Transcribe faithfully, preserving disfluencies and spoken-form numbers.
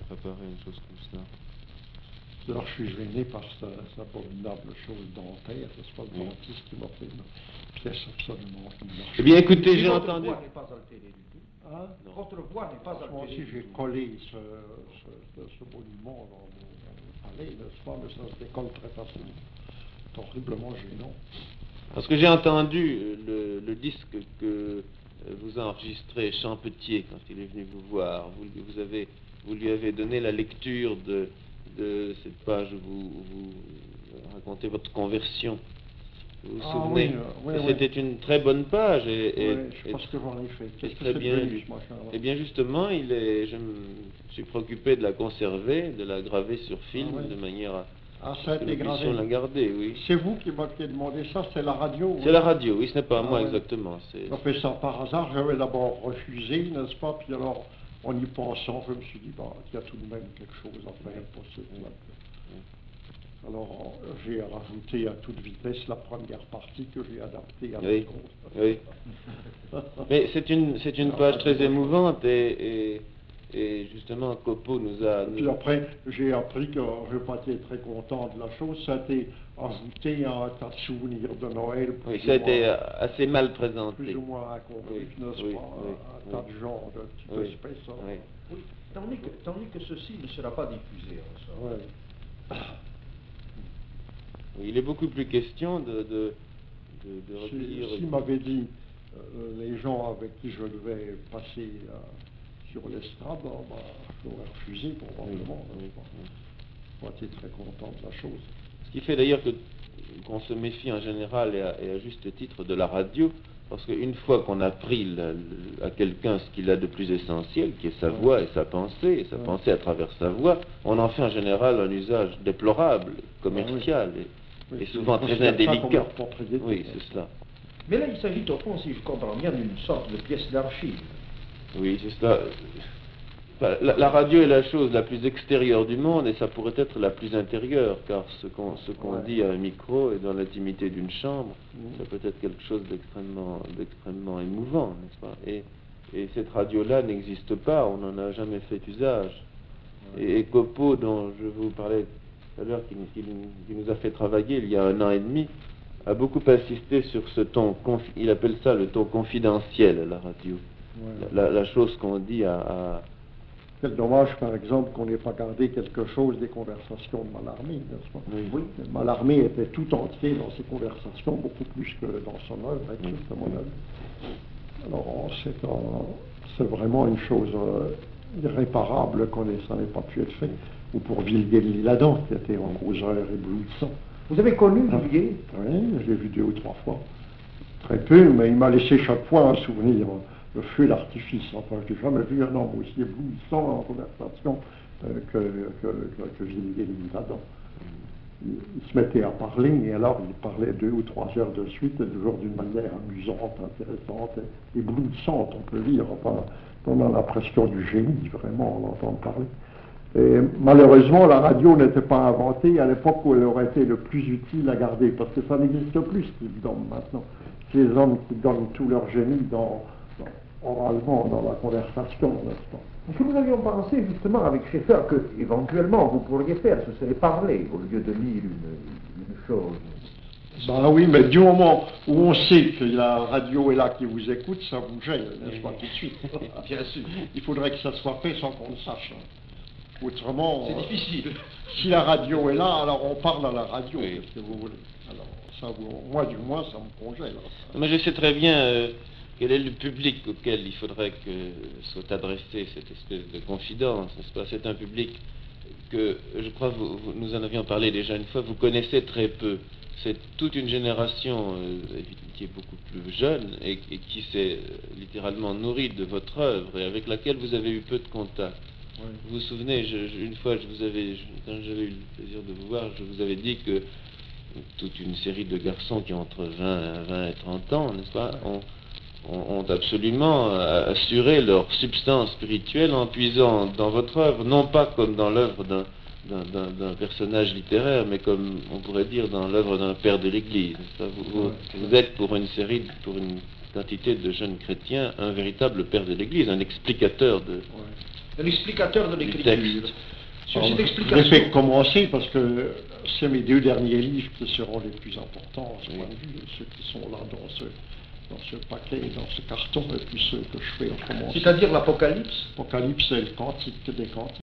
préparer une chose comme ça. Alors je suis gêné par cette, cette abominable chose dentaire, c'est pas le Oui. dentiste qui m'a fait une pièce absolument qui marche. Eh bien, écoutez, Et j'ai votre entendu. voix n'est pas altérée du tout. Hein? Votre voix n'est pas Moi altérée aussi du j'ai tout. collé ce, ce, ce, ce monument dans mon, mon palais, n'est-ce pas, mais ça se décolle très facilement. C'est horriblement gênant. Parce que j'ai entendu le, le disque que vous enregistrez, Champetier, quand il est venu vous voir. Vous, vous, avez, vous lui avez donné la lecture de, de cette page où vous, vous racontez votre conversion. Vous vous Ah, souvenez? oui, euh, oui, Et oui. C'était une très bonne page. Et, et, Oui, je et- pense que j'en ai fait. et Qu'est-ce que très c'est bien devenu, lu. ce machin-là? Eh bien, justement, il est, je me suis préoccupé de la conserver, de la graver sur film, Ah, oui. de manière à Ah, à ça a ce que été nous gravé. puissions la garder, oui. C'est vous qui m'aviez demandé ça, c'est la radio? C'est oui. la radio, oui, ce n'est pas Ah, moi ouais. exactement. c'est- On fait ça par hasard, j'avais d'abord refusé, n'est-ce pas, puis alors, en y pensant, je me suis dit, bah, il y a tout de même quelque chose à faire pour ce club. Alors, j'ai rajouté à toute vitesse la première partie que j'ai adaptée à la Oui, seconde. oui. Mais c'est une, c'est une page très émouvante et, et, et justement Copeau nous a... Puis nous- après, j'ai appris que je n'ai pas été très content de la chose, ça a été ajouté à un tas de souvenirs de Noël. plus Oui, ou ça a été moins- assez mal présenté. plus ou moins incompris, Oui, n'est-ce oui, pas, oui, un oui. tas de gens de type Oui, espèce. hein. oui. Oui, tandis que, tandis que ceci ne sera pas diffusé en somme. Ouais. Oui, il est beaucoup plus question de, de, de, de Si- recueillir... S'il m'avait dit, euh, les gens avec qui je devais passer euh, sur l'estrade, ben, ben, j'aurais refusé probablement. Oui, n'est-ce pas. oui. Moi, j'étais très content de la chose. Ce qui fait d'ailleurs que qu'on se méfie en général et à, et à juste titre de la radio, parce qu'une fois qu'on a pris la- le- à quelqu'un ce qu'il a de plus essentiel, qui est sa voix et sa pensée, et sa Ouais. pensée à travers sa voix, on en fait en général un usage déplorable, commercial, et, Oui, et je souvent très considère ça comme indélicat. leur propriété. Oui, c'est cela. Mais là, il s'agit au fond, si je comprends bien, d'une sorte de pièce d'archive. Oui, c'est cela. Enfin, la, la radio est la chose la plus extérieure du monde et ça pourrait être la plus intérieure, car ce qu'on ce qu'on Ouais. dit à un micro et dans l'intimité d'une chambre, Mhm. ça peut être quelque chose d'extrêmement d'extrêmement émouvant, n'est-ce pas? Et, et cette radio-là n'existe pas, on n'en a jamais fait usage. Ouais. Et, et Copeau, dont je vous parlais tout à l'heure, qui, qui nous- qui nous a fait travailler il y a un an et demi, a beaucoup insisté sur ce ton, confi- il appelle ça le ton confidentiel à la radio. Ouais. La, la chose qu'on dit à, à- Quel dommage, par exemple, qu'on n'ait pas gardé quelque chose des conversations de Mallarmé, n'est-ce pas? Oui. Oui. Mallarmé était tout entier dans ses conversations, beaucoup plus que dans son œuvre, et Oui. tout, à mon avis. Alors, c'est, un- c'est vraiment une chose euh, irréparable qu'on ait, ça n'ait pas pu être fait. Ou pour Villiers-l'Isle-Adam, qui était un causeur éblouissant. Vous avez connu Hein? Villiers? Oui, je l'ai vu deux ou trois fois. Très peu, mais il m'a laissé chaque fois un souvenir, le feu d'artifice. Enfin, je n'ai jamais vu un homme aussi éblouissant en conversation euh, que, que, que, que Villiers-l'Isle-Adam. Il, il se mettait à parler, et alors il parlait deux ou trois heures de suite, et toujours d'une manière amusante, intéressante, et éblouissante, on peut dire. Enfin, on a l'impression du génie, vraiment, on l'entend parler. Et malheureusement, la radio n'était pas inventée à l'époque où elle aurait été le plus utile à garder, parce que ça n'existe plus, ce qu'ils donnent maintenant. Ces hommes qui donnent tout leur génie dans, dans- oralement dans la conversation, n'est-ce pas? Ce que nous avions pensé justement avec Schaeffer que éventuellement vous pourriez faire, ce serait parler au lieu de lire une, une chose. Ben oui, mais du moment où on sait que la radio est là qui vous écoute, ça vous gêne, n'est-ce pas, tout de suite? Bien sûr. Il faudrait que ça soit fait sans qu'on le sache. hein. Autrement, C'est euh, difficile. si la radio est là, alors on parle à la radio, Oui. qu'est-ce que vous voulez? Alors, ça, vous- moi, du moins, ça me congèle. hein. Mais je sais très bien euh, quel est le public auquel il faudrait que soit adressée cette espèce de confidence, n'est-ce pas? C'est un public que, je crois, vous, vous- nous en avions parlé déjà une fois, vous connaissez très peu. C'est toute une génération euh, qui est beaucoup plus jeune et, et qui s'est euh, littéralement nourrie de votre œuvre et avec laquelle vous avez eu peu de contact. Oui. Vous vous souvenez, je- je- une fois, je vous avais, je- quand j'avais eu le plaisir de vous voir, je vous avais dit que toute une série de garçons qui ont entre vingt, vingt et trente ans, n'est-ce pas, ont, ont- ont absolument euh, assuré leur substance spirituelle en puisant dans votre œuvre, non pas comme dans l'œuvre d'un, d'un, d'un- d'un personnage littéraire, mais comme on pourrait dire dans l'œuvre d'un père de l'Église. n'est-ce pas. Vous, vous- Ouais. vous êtes pour une série, pour une quantité de jeunes chrétiens, un véritable père de l'Église, un explicateur de, Ouais. l'explicateur de du l'écriture. texte. Sur Alors, cette je explication. l'ai fait commencer parce que c'est mes deux derniers livres qui seront les plus importants à ce Oui. point de vue, ceux qui sont là dans ce, dans ce paquet, dans ce carton, et puis ceux que je fais en commencer. C'est-à-dire l'Apocalypse. Apocalypse, c'est le cantique des cantiques.